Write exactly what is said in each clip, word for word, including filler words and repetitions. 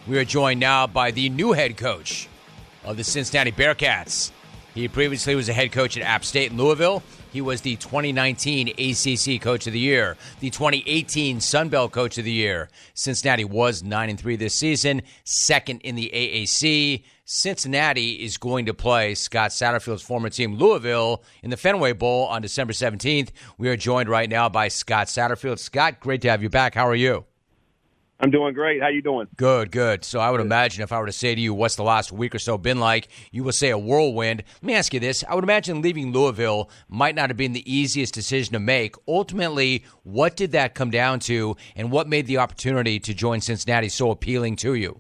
We are joined now by the new head coach of the Cincinnati Bearcats. He previously was a head coach at App State in Louisville. He was the twenty nineteen A C C Coach of the Year, the twenty eighteen Sun Belt Coach of the Year. Cincinnati was nine and three this season, second in the A A C. Cincinnati is going to play Scott Satterfield's former team, Louisville, in the Fenway Bowl on December seventeenth. We are joined right now by Scott Satterfield. Scott, great to have you back. How are you? I'm doing great. How you doing? Good, good. So I would imagine if I were to say to you, what's the last week or so been like, you will say a whirlwind. Let me ask you this. I would imagine leaving Louisville might not have been the easiest decision to make. Ultimately, what did that come down to, and what made the opportunity to join Cincinnati so appealing to you?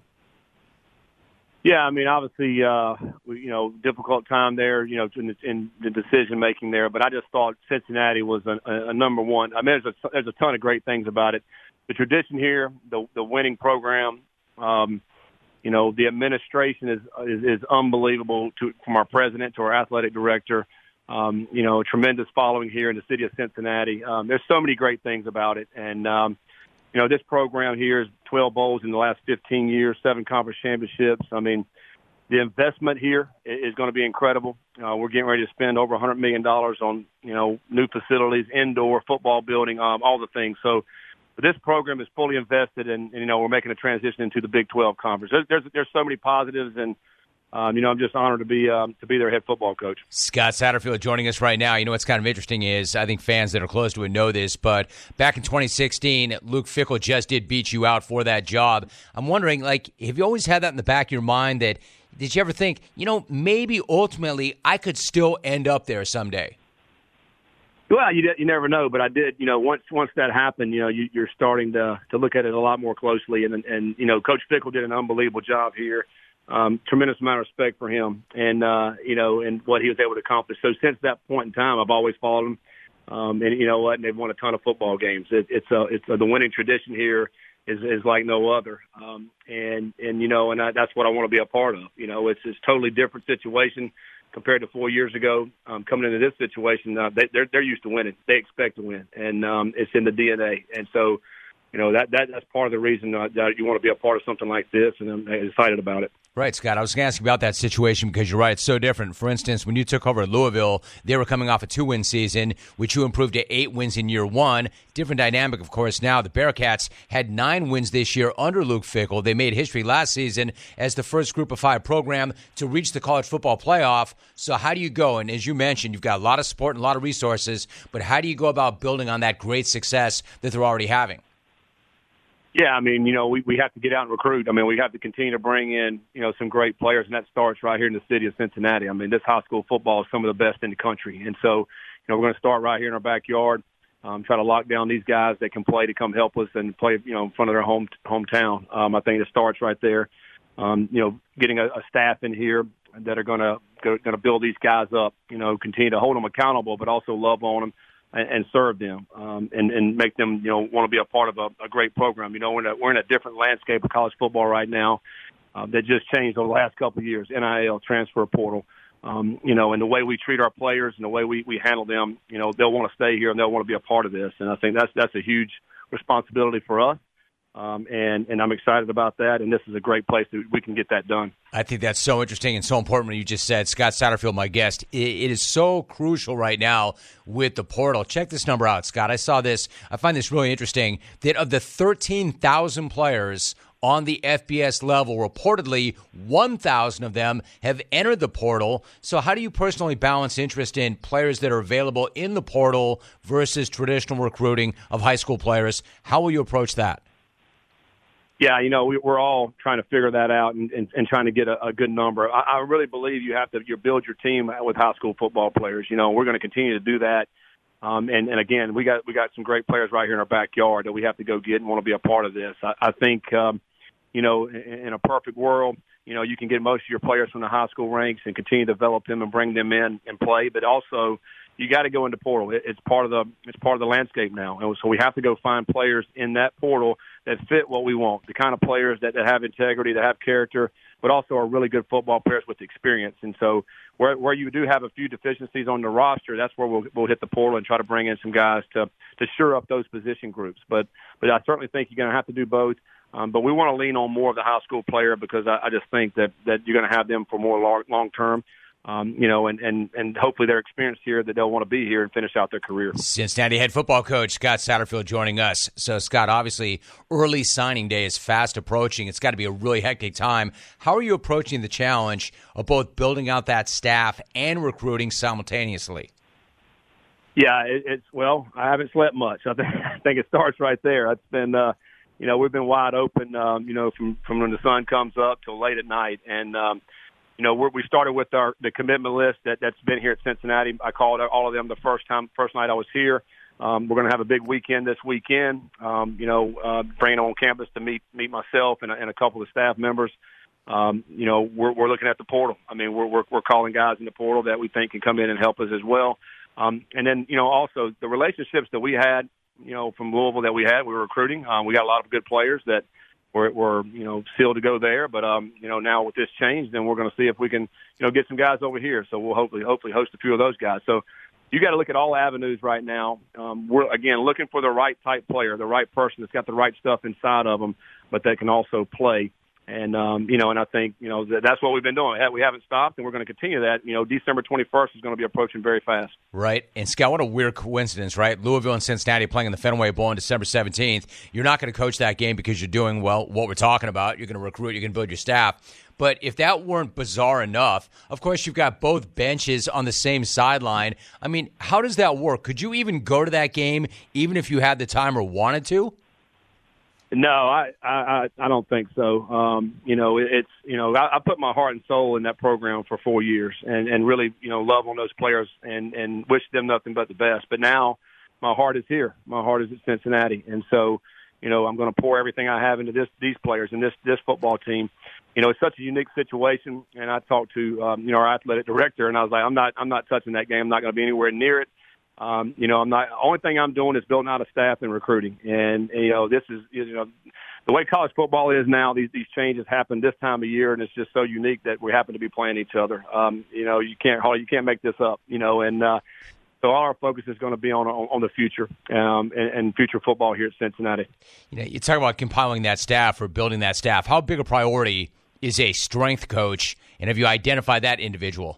Yeah, I mean, obviously, uh, you know, difficult time there, you know, in the, in the decision making there. But I just thought Cincinnati was a, a number one. I mean, there's a, there's a ton of great things about it. The tradition here, the the winning program, um, you know, the administration is is, is unbelievable. To, from our president to our athletic director, um, you know, a tremendous following here in the city of Cincinnati. Um, there's so many great things about it, and um, you know, this program here is twelve bowls in the last fifteen years, seven conference championships. I mean, the investment here is going to be incredible. Uh, we're getting ready to spend over one hundred million dollars on, you know, new facilities, indoor football building, um, all the things. So. But this program is fully invested, and, and you know we're making a transition into the Big twelve conference. There's there's, there's so many positives, and um, you know I'm just honored to be um, to be their head football coach. Scott Satterfield joining us right now. You know what's kind of interesting is I think fans that are close to it know this, but back in twenty sixteen, Luke Fickell just did beat you out for that job. I'm wondering, like, have you always had that in the back of your mind? That did you ever think, you know, maybe ultimately I could still end up there someday? Well, you you never know, but I did. You know, once once that happened, you know, you, you're starting to to look at it a lot more closely, and and you know, Coach Fickell did an unbelievable job here. Um, tremendous amount of respect for him, and uh, you know, and what he was able to accomplish. So since that point in time, I've always followed him, um, and you know what? And they've won a ton of football games. It, it's a it's a, the winning tradition here is is like no other, um, and and you know, and I, that's what I want to be a part of. You know, it's it's a totally different situation compared to four years ago. Um, coming into this situation, uh, they, they're they're used to winning. They expect to win, and um, it's in the D N A. And so, you know, that, that that's part of the reason uh, that you want to be a part of something like this, and I'm excited about it. Right, Scott. I was going to ask you about that situation because you're right. It's so different. For instance, when you took over at Louisville, they were coming off a two-win season, which you improved to eight wins in year one. Different dynamic, of course, now. The Bearcats had nine wins this year under Luke Fickell. They made history last season as the first group of five program to reach the college football playoff. So how do you go? And as you mentioned, you've got a lot of support and a lot of resources, but how do you go about building on that great success that they're already having? Yeah, I mean, you know, we, we have to get out and recruit. I mean, we have to continue to bring in, you know, some great players, and that starts right here in the city of Cincinnati. I mean, this high school football is some of the best in the country. And so, you know, we're going to start right here in our backyard, um, try to lock down these guys that can play to come help us and play, you know, in front of their home hometown. Um, I think it starts right there. Um, you know, getting a, a staff in here that are going to going to build these guys up, you know, continue to hold them accountable, but also love on them. And serve them, um, and, and make them, you know, want to be a part of a, a great program. You know, we're in a, we're in a different landscape of college football right now uh, that just changed over the last couple of years. N I L, transfer portal, um, you know, and the way we treat our players and the way we, we handle them, you know, they'll want to stay here and they'll want to be a part of this. And I think that's that's a huge responsibility for us. Um, and, and I'm excited about that, and this is a great place that we can get that done. I think that's so interesting and so important what you just said. Scott Satterfield, my guest. It, it is so crucial right now with the portal. Check this number out, Scott. I saw this. I find this really interesting, that of the thirteen thousand players on the F B S level, reportedly one thousand of them have entered the portal. So how do you personally balance interest in players that are available in the portal versus traditional recruiting of high school players? How will you approach that? Yeah, you know, we, we're all trying to figure that out and, and, and trying to get a, a good number. I, I really believe you have to you build your team with high school football players. You know, we're going to continue to do that. Um, and, and again, we got we got some great players right here in our backyard that we have to go get and want to be a part of this. I, I think, um, you know, in, in a perfect world, you know, you can get most of your players from the high school ranks and continue to develop them and bring them in and play. But also, you got to go into portal. It, it's part of the it's part of the landscape now, and so we have to go find players in that portal that fit what we want. The kind of players that, that have integrity, that have character, but also are really good football players with experience. And so, where where you do have a few deficiencies on the roster, that's where we'll we'll hit the portal and try to bring in some guys to to shore up those position groups. But but I certainly think you're going to have to do both. Um, but we want to lean on more of the high school player because I, I just think that, that you're going to have them for more long, long term. Um, you know, and, and, and hopefully they're experienced here that they'll want to be here and finish out their career. Cincinnati head football coach Scott Satterfield joining us. So, Scott, obviously early signing day is fast approaching. It's got to be a really hectic time. How are you approaching the challenge of both building out that staff and recruiting simultaneously? Yeah, it, it's well, I haven't slept much. I think, I think it starts right there. It's been, uh, you know, we've been wide open, um, you know, from, from when the sun comes up till late at night. And, um, You know, we're, we started with our the commitment list that, that's been here at Cincinnati. I called all of them the first time, first night I was here. Um, we're going to have a big weekend this weekend. Um, you know, uh, bringing on campus to meet meet myself and, and a couple of staff members. Um, you know, we're, we're looking at the portal. I mean, we're, we're we're calling guys in the portal that we think can come in and help us as well. Um, and then, you know, also the relationships that we had, you know, from Louisville that we had, we were recruiting. Um, we got a lot of good players that. We're, we're, you know, sealed to go there. But, um, you know, now with this change, then we're going to see if we can, you know, get some guys over here. So we'll hopefully hopefully host a few of those guys. So you got to look at all avenues right now. Um, we're, again, looking for the right type player, the right person that's got the right stuff inside of them, but that can also play. And, um, you know, and I think, you know, that's what we've been doing. We haven't stopped, and we're going to continue that. You know, December twenty-first is going to be approaching very fast. Right. And, Scott, what a weird coincidence, right? Louisville and Cincinnati playing in the Fenway Bowl on December seventeenth. You're not going to coach that game because you're doing, well, what we're talking about. You're going to recruit. You're going to build your staff. But if that weren't bizarre enough, of course, you've got both benches on the same sideline. I mean, how does that work? Could you even go to that game even if you had the time or wanted to? No, I, I, I don't think so. Um, you know, it, it's, you know, I, I put my heart and soul in that program for four years and, and really, you know, love on those players and, and wish them nothing but the best. But now my heart is here. My heart is at Cincinnati. And so, you know, I'm going to pour everything I have into this, these players and this, this football team. You know, it's such a unique situation. And I talked to, um, you know, our athletic director, and I was like, I'm not, I'm not touching that game. I'm not going to be anywhere near it. Um, you know, I'm not. Only thing I'm doing is building out a staff and recruiting. And, and you know, this is you know the way college football is now. These these changes happen this time of year, and it's just so unique that we happen to be playing each other. Um, you know, you can't you can't make this up. You know, and uh, so all our focus is going to be on on, on the future um, and, and future football here at Cincinnati. You know, you talk about compiling that staff or building that staff. How big a priority is a strength coach, and have you identified that individual?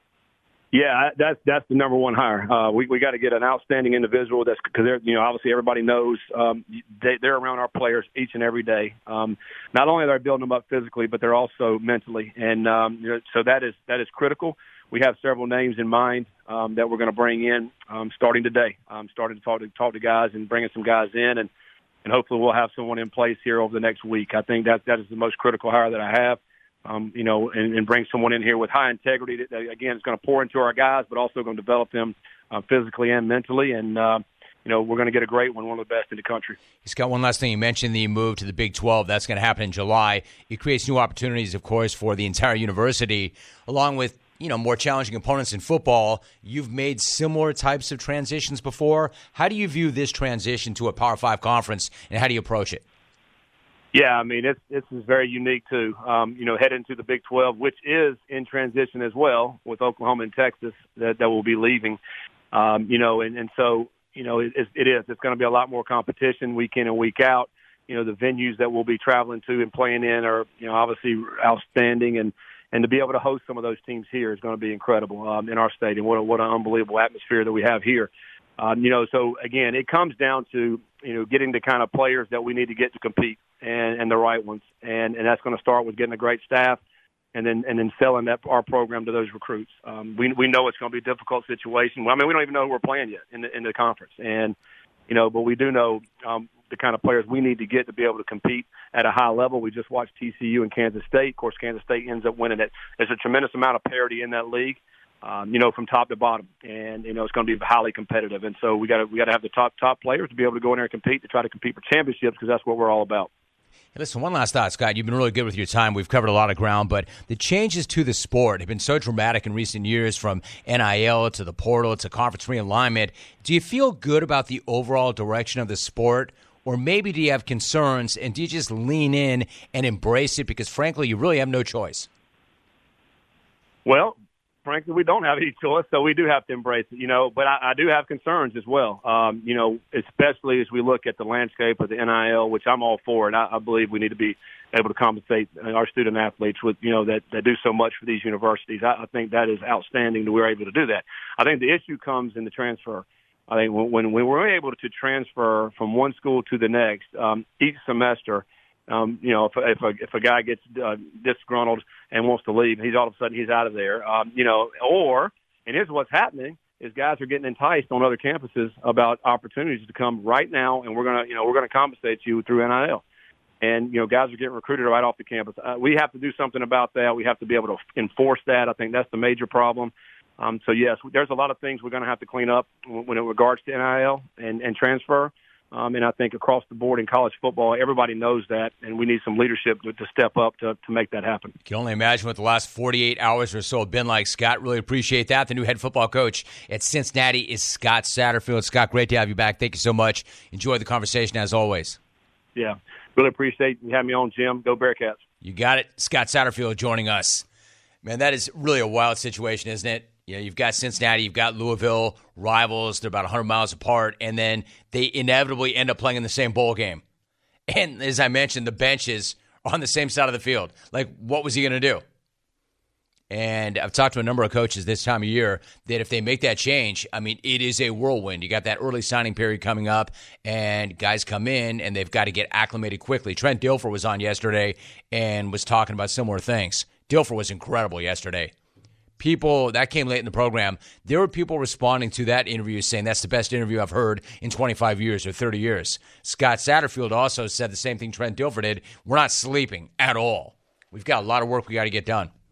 Yeah, that's that's the number one hire. Uh, we we got to get an outstanding individual. That's because they're you know obviously everybody knows um, they, they're around our players each and every day. Um, not only are they building them up physically, but they're also mentally, and um, you know, so that is that is critical. We have several names in mind um, that we're going to bring in um, starting today. Um, starting to talk to talk to guys and bringing some guys in, and and hopefully we'll have someone in place here over the next week. I think that that is the most critical hire that I have. Um, you know, and, and bring someone in here with high integrity that, again, is going to pour into our guys, but also going to develop them uh, physically and mentally. And, uh, you know, we're going to get a great one, one of the best in the country. Scott, one last thing. You mentioned the move to the Big twelve. That's going to happen in July. It creates new opportunities, of course, for the entire university, along with, you know, more challenging opponents in football. You've made similar types of transitions before. How do you view this transition to a Power Five conference, and how do you approach it? Yeah, I mean, it's, this is very unique, too. Um, you know, heading to the Big twelve, which is in transition as well with Oklahoma and Texas that, that will be leaving. Um, you know, and, and so, you know, it, it is. It's going to be a lot more competition week in and week out. You know, the venues that we'll be traveling to and playing in are, you know, obviously outstanding. And, and to be able to host some of those teams here is going to be incredible um, in our stadium. What, a, what an unbelievable atmosphere that we have here. Um, you know, so, again, it comes down to, you know, getting the kind of players that we need to get to compete and, and the right ones. And, and that's going to start with getting a great staff and then and then selling that our program to those recruits. Um, we we know it's going to be a difficult situation. Well, I mean, we don't even know who we're playing yet in the, in the conference. And, you know, but we do know um, the kind of players we need to get to be able to compete at a high level. We just watched T C U and Kansas State. Of course, Kansas State ends up winning it. There's a tremendous amount of parity in that league. Um, you know, from top to bottom, and you know it's going to be highly competitive, and so we got to we got to have the top top players to be able to go in there and compete to try to compete for championships because that's what we're all about. Hey, listen, one last thought, Scott. You've been really good with your time. We've covered a lot of ground, but the changes to the sport have been so dramatic in recent years, from N I L to the portal to conference realignment. Do you feel good about the overall direction of the sport, or maybe do you have concerns and do you just lean in and embrace it because, frankly, you really have no choice? Well. frankly, we don't have any choice, so we do have to embrace it, you know. But I, I do have concerns as well, um, you know, especially as we look at the landscape of the N I L, which I'm all for, and I, I believe we need to be able to compensate our student athletes with, you know, that, that do so much for these universities. I, I think that is outstanding that we're able to do that. I think the issue comes in the transfer. I think when, when, when we're able to transfer from one school to the next um, each semester, Um, you know, if, if a if a guy gets uh, disgruntled and wants to leave, he's all of a sudden he's out of there. Um, you know, or and here's what's happening is guys are getting enticed on other campuses about opportunities to come right now, and we're gonna you know we're gonna compensate you through N I L. And you know, guys are getting recruited right off the campus. Uh, we have to do something about that. We have to be able to enforce that. I think that's the major problem. Um, so yes, there's a lot of things we're going to have to clean up when it regards to N I L and, and transfer. Um, and I think across the board in college football, everybody knows that, and we need some leadership to, to step up to, to make that happen. You can only imagine what the last forty-eight hours or so have been like, Scott. Really appreciate that. The new head football coach at Cincinnati is Scott Satterfield. Scott, great to have you back. Thank you so much. Enjoy the conversation as always. Yeah, really appreciate you having me on, Jim. Go Bearcats. You got it. Scott Satterfield joining us. Man, that is really a wild situation, isn't it? You know, you've got Cincinnati, you've got Louisville, rivals. They're about one hundred miles apart, and then they inevitably end up playing in the same bowl game. And as I mentioned, the benches are on the same side of the field. Like, what was he going to do? And I've talked to a number of coaches this time of year that if they make that change, I mean, it is a whirlwind. You got that early signing period coming up, and guys come in, and they've got to get acclimated quickly. Trent Dilfer was on yesterday and was talking about similar things. Dilfer was incredible yesterday. People, that came late in the program, there were people responding to that interview saying that's the best interview I've heard in twenty-five years or thirty years. Scott Satterfield also said the same thing Trent Dilfer did. We're not sleeping at all. We've got a lot of work we got to get done.